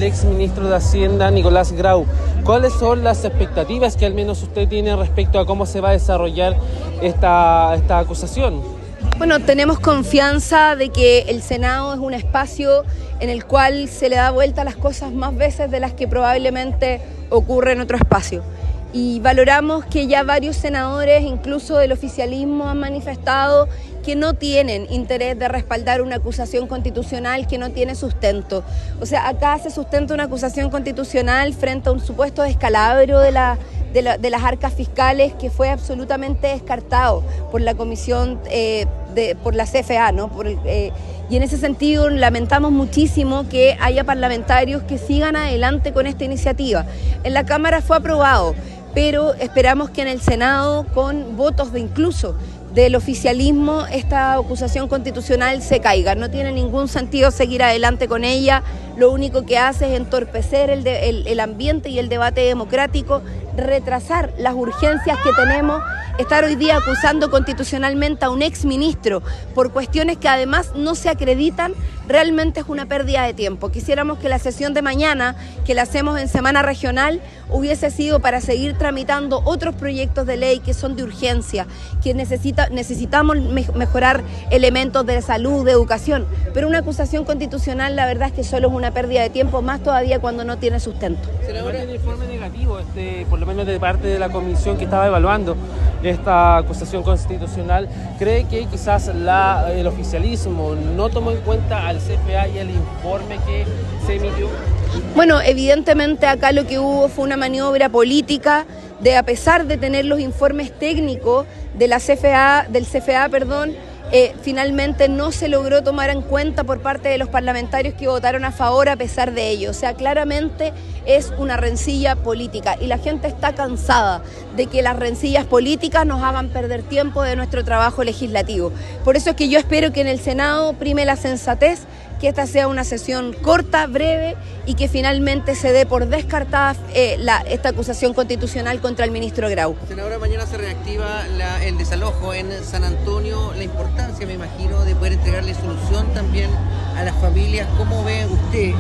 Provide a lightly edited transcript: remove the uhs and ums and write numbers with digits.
el ex ministro de Hacienda, Nicolás Grau. ¿Cuáles son las expectativas que al menos usted tiene respecto a cómo se va a desarrollar esta acusación? Bueno, tenemos confianza de que el Senado es un espacio en el cual se le da vuelta a las cosas más veces de las que probablemente ocurre en otro espacio. Y valoramos que ya varios senadores, incluso del oficialismo, han manifestado que no tienen interés de respaldar una acusación constitucional que no tiene sustento. O sea, acá se sustenta una acusación constitucional frente a un supuesto descalabro de las arcas fiscales que fue absolutamente descartado por la comisión, por la CFA, ¿no? Y en ese sentido lamentamos muchísimo que haya parlamentarios que sigan adelante con esta iniciativa. En la Cámara fue aprobado, pero esperamos que en el Senado, con votos incluso del oficialismo, esta acusación constitucional se caiga. No tiene ningún sentido seguir adelante con ella, lo único que hace es entorpecer el ambiente y el debate democrático, retrasar las urgencias que tenemos. Estar hoy día acusando constitucionalmente a un exministro por cuestiones que además no se acreditan, realmente es una pérdida de tiempo. Quisiéramos que la sesión de mañana, que la hacemos en semana regional, hubiese sido para seguir tramitando otros proyectos de ley que son de urgencia, que necesitamos mejorar elementos de salud, de educación, pero una acusación constitucional la verdad es que solo es una pérdida de tiempo, más todavía cuando no tiene sustento. Senadora, el informe negativo, por lo menos de parte de la comisión que estaba evaluando esta acusación constitucional, ¿cree que quizás el oficialismo no tomó en cuenta al CFA y el informe que se emitió? Bueno, evidentemente acá lo que hubo fue una maniobra política de, a pesar de tener los informes técnicos de la CFA, finalmente no se logró tomar en cuenta por parte de los parlamentarios que votaron a favor a pesar de ello. O sea, claramente es una rencilla política y la gente está cansada de que las rencillas políticas nos hagan perder tiempo de nuestro trabajo legislativo. Por eso es que yo espero que en el Senado prime la sensatez, que esta sea una sesión corta, breve y que finalmente se dé por descartada esta acusación constitucional contra el ministro Grau. Senadora, mañana se reactiva el desalojo en San Antonio, la importancia, me imagino, de poder entregarle solución también a las familias. ¿Cómo ve usted